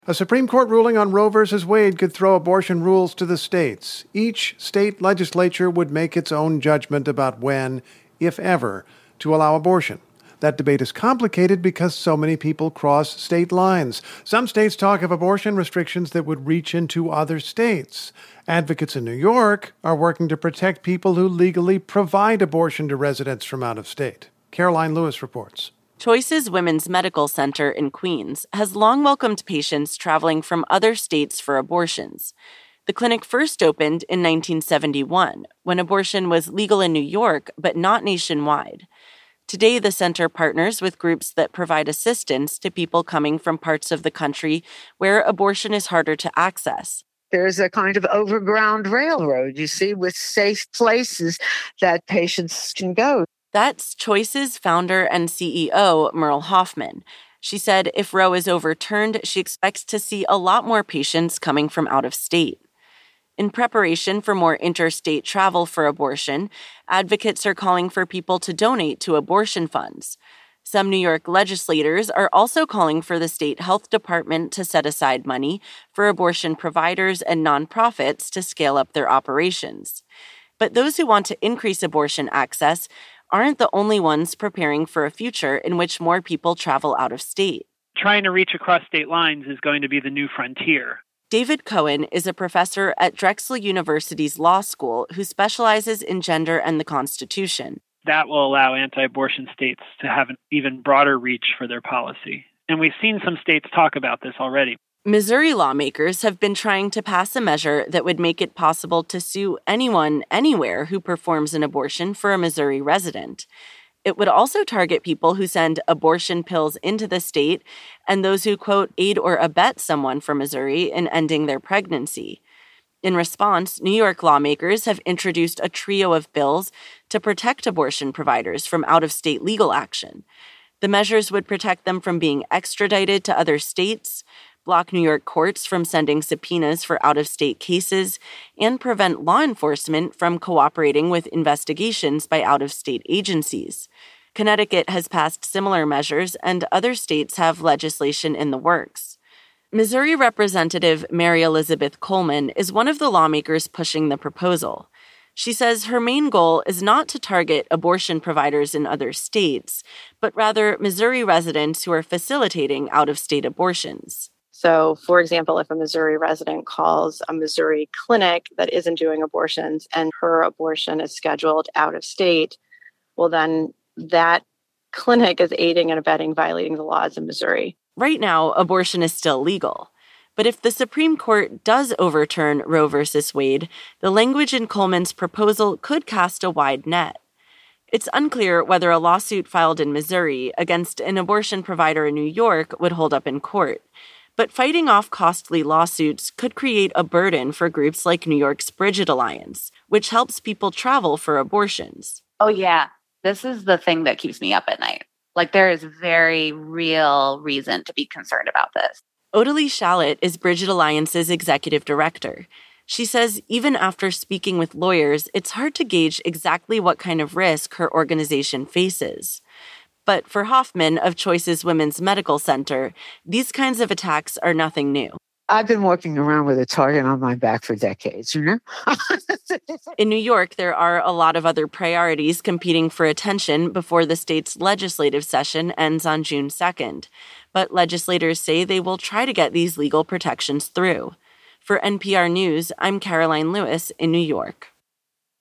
A Supreme Court ruling on Roe v. Wade could throw abortion rules to the states. Each state legislature would make its own judgment about when, if ever, to allow abortion. That debate is complicated because so many people cross state lines. Some states talk of abortion restrictions that would reach into other states. Advocates in New York are working to protect people who legally provide abortion to residents from out of state. Caroline Lewis reports. Choices Women's Medical Center in Queens has long welcomed patients traveling from other states for abortions. The clinic first opened in 1971, when abortion was legal in New York but not nationwide. Today, the center partners with groups that provide assistance to people coming from parts of the country where abortion is harder to access. There's a kind of overground railroad, you see, with safe places that patients can go. That's Choice's founder and CEO, Merle Hoffman. She said if Roe is overturned, she expects to see a lot more patients coming from out of state. In preparation for more interstate travel for abortion, advocates are calling for people to donate to abortion funds. Some New York legislators are also calling for the state health department to set aside money for abortion providers and nonprofits to scale up their operations. But those who want to increase abortion access aren't the only ones preparing for a future in which more people travel out of state. Trying to reach across state lines is going to be the new frontier. David Cohen is a professor at Drexel University's law school who specializes in gender and the Constitution. That will allow anti-abortion states to have an even broader reach for their policy. And we've seen some states talk about this already. Missouri lawmakers have been trying to pass a measure that would make it possible to sue anyone, anywhere who performs an abortion for a Missouri resident. It would also target people who send abortion pills into the state and those who, quote, aid or abet someone from Missouri in ending their pregnancy. In response, New York lawmakers have introduced a trio of bills to protect abortion providers from out-of-state legal action. The measures would protect them from being extradited to other states, block New York courts from sending subpoenas for out-of-state cases, and prevent law enforcement from cooperating with investigations by out-of-state agencies. Connecticut has passed similar measures, and other states have legislation in the works. Missouri Representative Mary Elizabeth Coleman is one of the lawmakers pushing the proposal. She says her main goal is not to target abortion providers in other states, but rather Missouri residents who are facilitating out-of-state abortions. So, for example, if a Missouri resident calls a Missouri clinic that isn't doing abortions and her abortion is scheduled out of state, well, then that clinic is aiding and abetting violating the laws in Missouri. Right now, abortion is still legal. But if the Supreme Court does overturn Roe v. Wade, the language in Coleman's proposal could cast a wide net. It's unclear whether a lawsuit filed in Missouri against an abortion provider in New York would hold up in court. But fighting off costly lawsuits could create a burden for groups like New York's Bridget Alliance, which helps people travel for abortions. Oh, yeah. This is the thing that keeps me up at night. Like, there is very real reason to be concerned about this. Odalie Shallett is Bridget Alliance's executive director. She says even after speaking with lawyers, it's hard to gauge exactly what kind of risk her organization faces. But for Hoffman of Choices Women's Medical Center, these kinds of attacks are nothing new. I've been walking around with a target on my back for decades, you know? In New York, there are a lot of other priorities competing for attention before the state's legislative session ends on June 2nd. But legislators say they will try to get these legal protections through. For NPR News, I'm Caroline Lewis in New York.